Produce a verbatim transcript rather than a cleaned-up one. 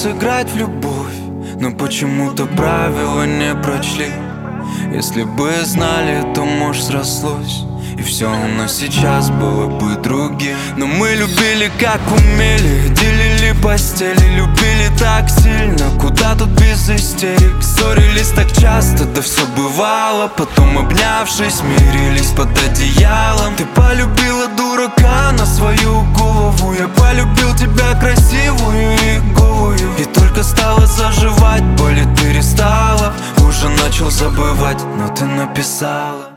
сыграть в любовь, но почему-то правила не прочли. Если бы знали, то, может, срослось, и все у нас сейчас было бы другим. Но мы любили как умели, делили постели, любили так сильно, куда тут без истерик. Ссорились так часто, да все бывало, потом, обнявшись, мирились под одеялом. Ты полюбила дурака на свою голову, я полюбил тебя красивую и голую. И только стало заживать, боль перестала, уже начал забывать, но ты написала: